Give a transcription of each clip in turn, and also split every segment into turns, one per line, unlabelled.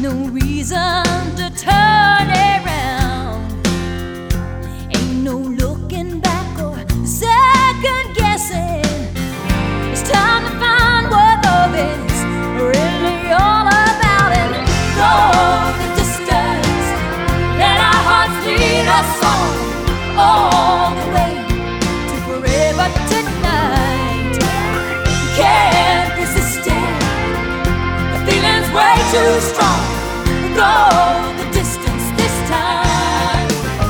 no reason to turn around. Ain't no looking back or second guessing. It's time to find what love is really all about and go the distance. Let our hearts lead us on all the way to forever tonight. Can't resist it. The feeling's way too strong. Go the distance this time.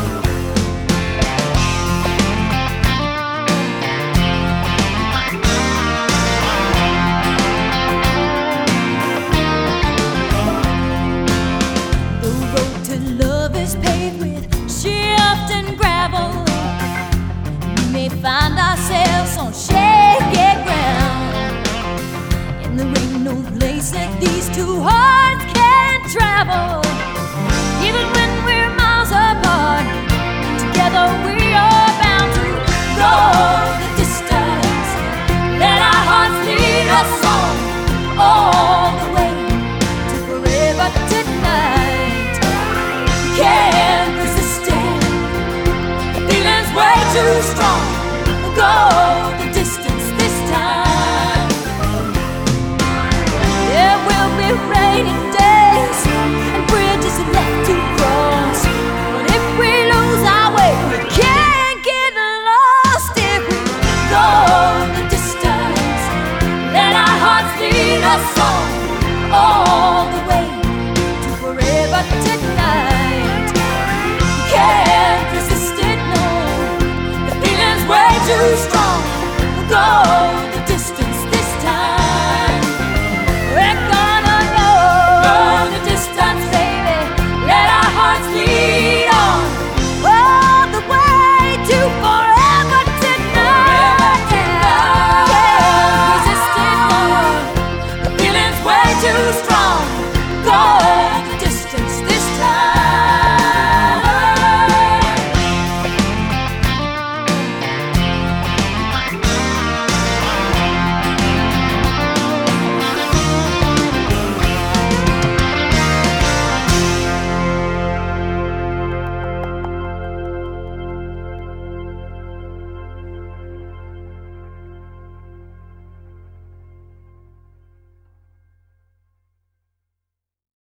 The road to love is paved with shift and gravel. We may find ourselves on shaky ground, and there ain't no place that these two hearts can't travel. Even when we're miles apart, together we are bound to go the distance. Let our hearts lead us on all the way to forever tonight. Can't resist it. The feeling's way too strong. Go the distance this time. There will be rainy days and bridges left to cross, but if we lose our way, we can't get lost. If we go the distance, let our hearts lead us on all the way to forever tonight. Can't resist it, no. The feeling's way too strong.